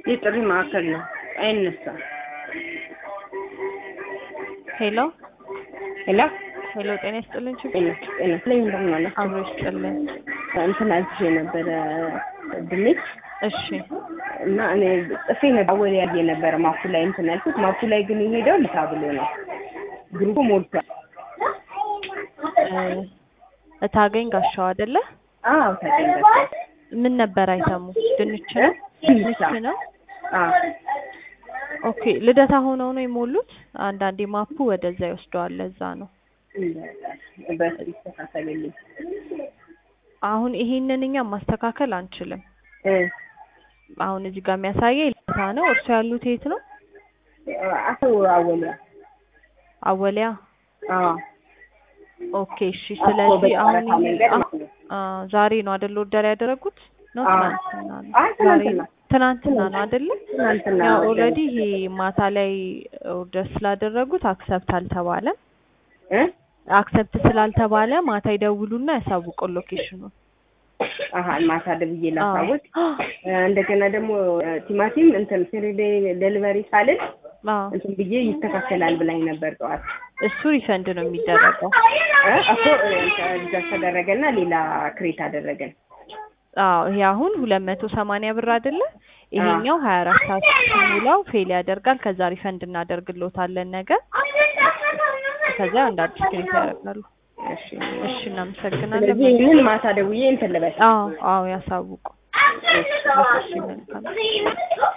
የጥሪ ማዕከል ነው አይነሳ ሄሎ ሄሎ ሄሎ ጤና ይስጥልኝ ጤና ላይ እንደምን አለ አብሮ ይስጥልኝ እንትን አልኩሽ ነበር ድንች እሺ እና እኔ ጽፌ ነበር ወዲያ ነበር ማፉ ላይ እንትን አልኩት ማፉ ላይ ግን ይሄዳው ልታብሎ ነው ግሩፑ ሞልቷል እታገኝ ጋሻው አይደለ አዎ ታገኝ ጋሻው ምን ነበር አይተሙ ድንች ነው ኦኬ ልደታ ሆነው ነው የሞሉት አንዳንዴ ማፑ ወደዛ ይወስደዋል ለዛ ነው በስሪት ተካከለልኝ አሁን ይሄንንኛ ማስተካከል አንችልም አሁን እዚህ ጋር የሚያሳየው ልደታ ነው እርሱ ያሉት የት ነው አቶ አወሊያ ኦኬ እሺ ስለዚህ አሁን ዛሬ ነው አይደል ኦርደር ያደረጉት ነው ትናንትና ነው አይደል ያው ኦሬዲ ይሄ ማታ ላይ ኦርደር ስላደረጉት አክሰፕት አልተባለም አክሰፕት ስላልተባለ ማታ ይደውሉና ያሳውቁ ሎኬሽኑን ማታ ደብዬ ላሳውቅ እንደገና ደግሞ ቲማቲም እንትን ዴሊቨሪ ሳልል እንትን ብዬ ይስተካከላል ብላኝ ነበር ጠዋት እሱ ሪፈንድ ነው የሚደረገው አቶ ተደረገና ሌላ ክሬት አደረገን ይሄ አሁን 280 ብር አይደለ ይሄኛው 24 ሰዓት ሲሞላው ፌል ያደርጋል ከዛ ሪፈንድ እናደርግልዎታለን ነገ ከዛ አንዳንድ ክሬት ያደርጋሉ እሺ እናመሰግናለን ስለዚህ ምን ማታ ደውዬ እንትን ልበል ያሳውቁ እሺ መልካም